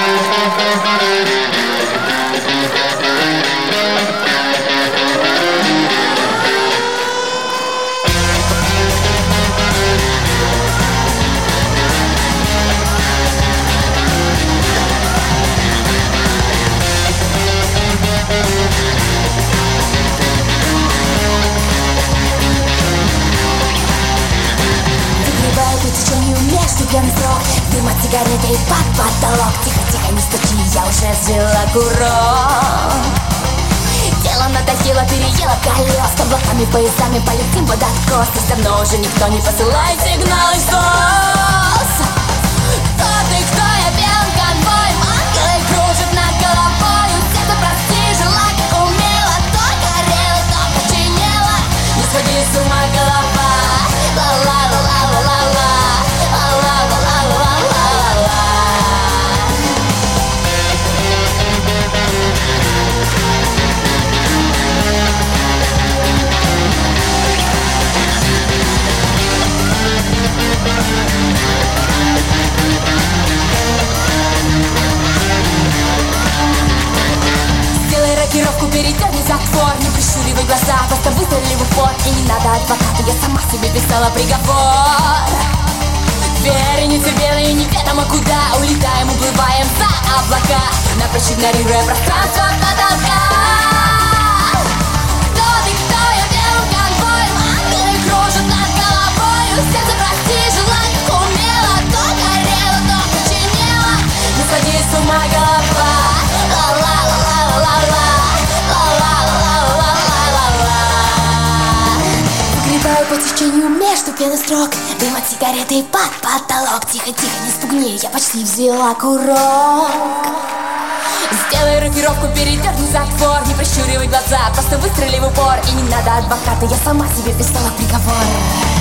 Пьяный срок, дым от сигареты и под потолок. Тихо-тихо, не стучи, я уже взяла курок. Тело надоело, переело колес. Каблуками, поясами полетим под откос. И давно уже никто не посылает сигнал из СОС. Кто ты, кто я, белым конвоем? Ангелы кружат над головой. Сердце, прости, жила как умела. То горела, то починела. Не сходи с ума, голова. Ла-ла-ла-ла-ла-ла-ла. Сделай рокировку, передерни затвор. Не прищуривай глаза, просто выстрели в упор. И не надо адвоката, я сама себе писала приговор. Вереницы белые неведомо куда. Улетаем, уплываем за облака, напрочь игнорируя пространство потолка. Кто ты, кто я, белым конвоем? Ангелы кружат над головою. Сердце, прости, жила как умела. То горела, то починела. Не сходи с ума, голова. Ла-ла-ла-ла-ла-ла. Выгребаю по течению между пенострок. Дым от сигареты и под потолок. Тихо-тихо, не спугни, я почти взяла курок. Сделай рокировку, передерни затвор. Не прищуривай глаза, просто выстрели в упор. И не надо адвоката, я сама себе писала приговор.